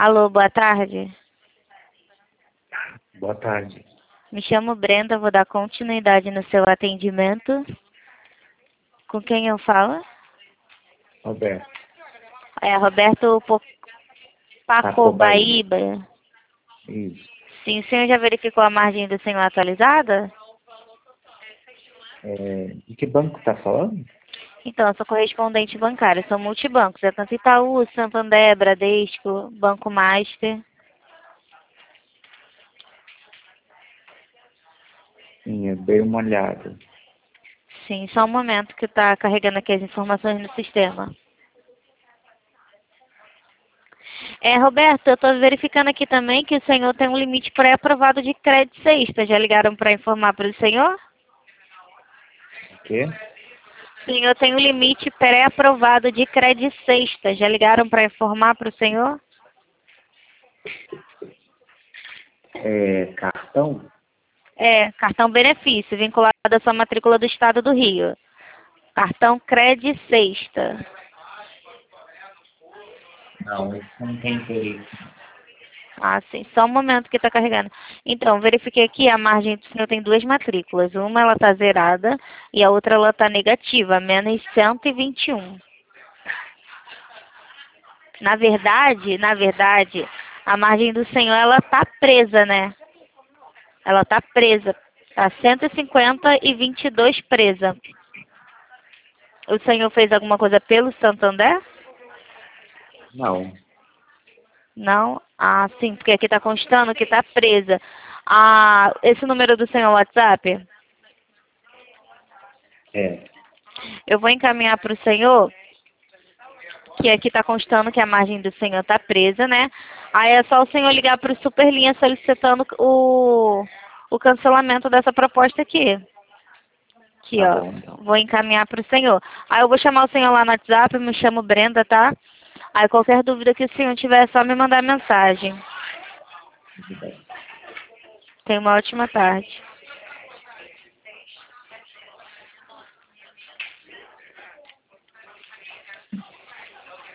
Alô, boa tarde. Boa tarde. Me chamo Brenda, vou dar continuidade no seu atendimento. Com quem eu falo? Roberto. É Roberto Pacobaíba. Isso. Sim, o senhor já verificou a margem do senhor atualizada? De que banco está falando? Então, eu sou correspondente bancária, sou multibancos. É tanto Itaú, Santander, Bradesco, Banco Master. Sim, eu dei uma olhada. Sim, só um momento que está carregando aqui as informações no sistema. Roberto, eu estou verificando aqui também que o senhor tem um limite pré-aprovado de crédito sexta. Já ligaram para informar para o senhor? O quê? O senhor tem um limite pré-aprovado de crédito sexta. Já ligaram para informar para o senhor? Cartão? Cartão benefício, vinculado à sua matrícula do Estado do Rio. Cartão Cred Sexta. Não, isso não tem interesse. Ah, sim. Só um momento que está carregando. Então, verifiquei aqui, a margem do senhor tem duas matrículas. Uma ela está zerada e a outra ela está negativa, menos 121. Na verdade, a margem do senhor ela está presa, né? Ela está presa. Está 150 e 22 presa. O senhor fez alguma coisa pelo Santander? Não. Não? Ah, sim, porque aqui está constando que está presa. Ah, esse número do senhor WhatsApp, É. eu vou encaminhar para o senhor, que aqui está constando que a margem do senhor está presa, né? Aí é só o senhor ligar para o Superlinha solicitando o cancelamento dessa proposta aqui. Aqui, Tá ó. bom, então. Vou encaminhar para o senhor. Aí eu vou chamar o senhor lá no WhatsApp, me chamo Brenda, tá? Aí qualquer dúvida que o senhor tiver, é só me mandar mensagem. Tudo bem. Tenha uma ótima tarde.